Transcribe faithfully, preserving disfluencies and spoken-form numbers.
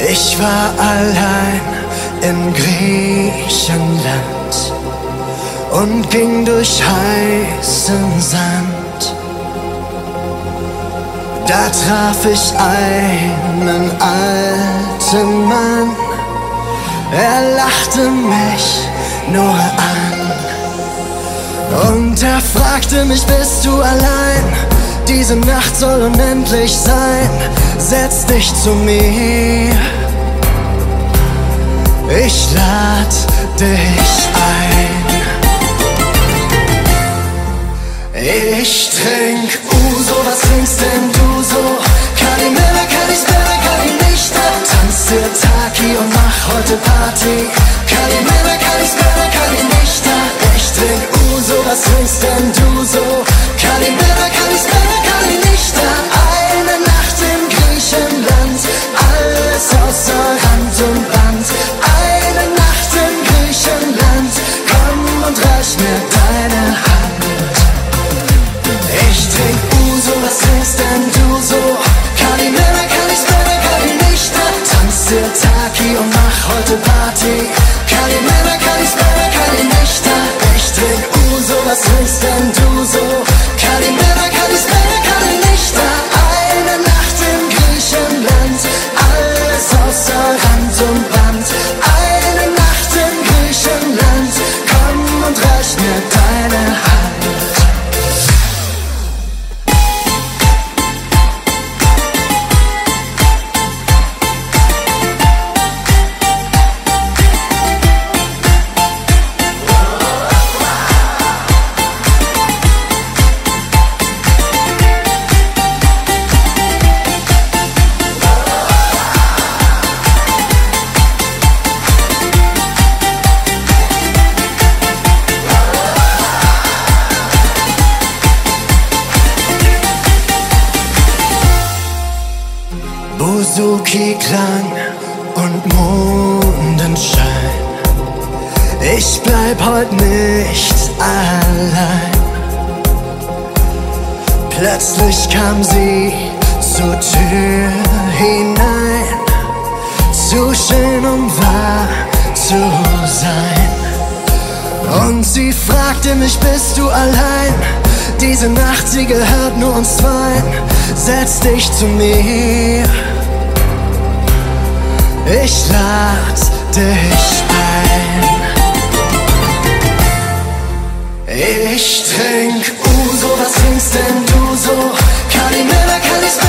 Ich war allein in Griechenland und ging durch heißen Sand. Da traf ich einen alten Mann, er lachte mich nur an. Und er fragte mich, bist du allein? Diese Nacht soll unendlich sein, setz dich zu mir. Ich lad dich ein. Ich trink Uso, was trinkst denn du so? Kalimera, Kalispera, Kalinista. Tanz dir Taki und mach heute Party. Kalimera, Kalispera, Kalinista. Ich trink Uso, was trinkst denn du so? Kalimera, Kalispera, Kalinista. Eine Nacht in Griechenland, alles außer Rand und Band. Eine Nacht in Griechenland, komm und reich mir deine Hand. Ich trink Uso, was trinkst denn du so? Kalimera, Kalispera, Kalinista. Tanz dir Taki und mach heute Party. Kalimera, Kalispera, Kalinista. Ich trink Uso, was trinkst denn du so? Kalimera, Kalispera, Kalinista. Eine Nacht in Griechenland, alles außer Rand und Band. Eine Nacht in Griechenland, komm und reich mir deine Hand. Buzuki-Klang und Mondenschein. Ich bleib heut nicht allein. Plötzlich kam sie zur Tür hinein, zu schön, um wahr zu sein. Und sie fragte mich, bist du allein? Diese Nacht, sie gehört nur uns zweien. Setz dich zu mir. Ich lad dich ein. Ich trink Uso, was trinkst denn du so? Kalimera, Kalispera,